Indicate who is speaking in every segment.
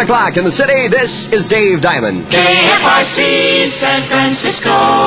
Speaker 1: o'clock in the city. This is Dave Diamond.
Speaker 2: KFRC San Francisco.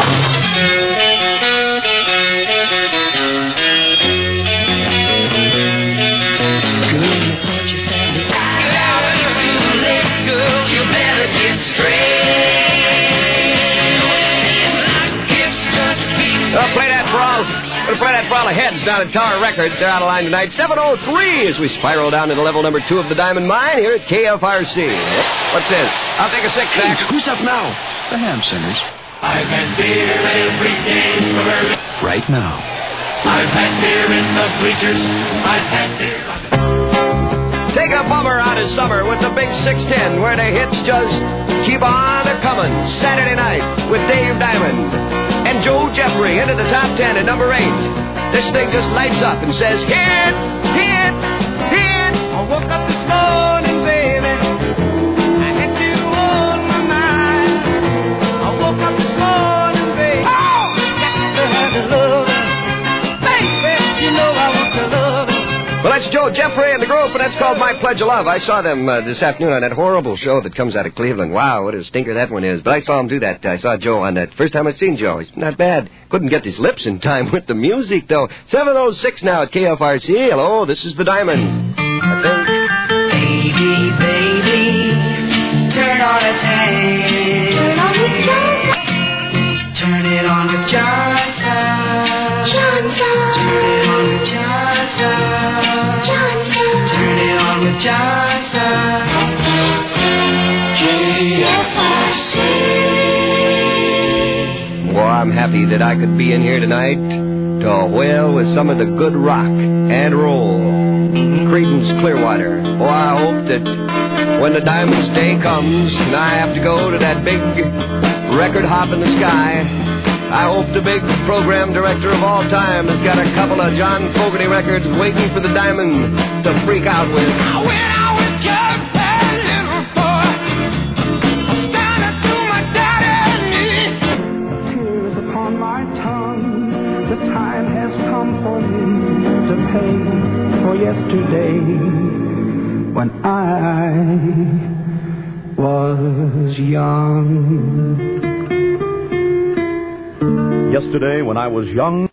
Speaker 1: Play that for all the heads down at Tower Records. They're out of line tonight. 7:03 as we spiral down into level number 2 of the Diamond Mine here at KFRC. What's this? I'll take a six-pack.
Speaker 3: Who's up now? The Ham Singers.
Speaker 2: I've had beer every day for
Speaker 3: right now.
Speaker 2: I've had beer in the bleachers. I've had beer on the...
Speaker 1: Take a bummer out of summer with the Big 610, where the hits just keep on a-coming. Saturday night with Dave Diamond. And Joe Jeffrey into the top 10 at number 8. This thing just lights up and says, hit, hit, hit. I woke up this morning, baby. I had you on my mind. I woke up this morning, baby. Oh, got to have the loving. Baby, you know I want to love it. Well, that's Joe Jeffrey and the group, and that's called My Pledge of Love. I saw them this afternoon on that horrible show that comes out of Cleveland. Wow, what a stinker that one is. But I saw him do that. I saw Joe on that. First time I'd seen Joe. He's not bad. Couldn't get his lips in time with the music, though. 7:06 now at KFRC. Hello, this is the Diamond. I think.
Speaker 2: Baby, baby, turn on a tank. Turn on the Johnson. Turn it on with Johnson. Johnson. Turn it on with Johnson. Johnson. Turn it on with Johnson. KFRC.
Speaker 1: Boy, I'm happy that I could be in here tonight to whale with some of the good rock and roll. Creedence Clearwater. Boy, I hope that when the Diamond's day comes and I have to go to that big record hop in the sky, I hope the big program director of all time has got a couple of John Fogerty records waiting for the Diamond to freak out with. I went out with just that little boy. I'm standing through my daddy.
Speaker 4: Tears upon my tongue. The time has come for me to pay for yesterday when I was young.
Speaker 5: Yesterday, when I was young.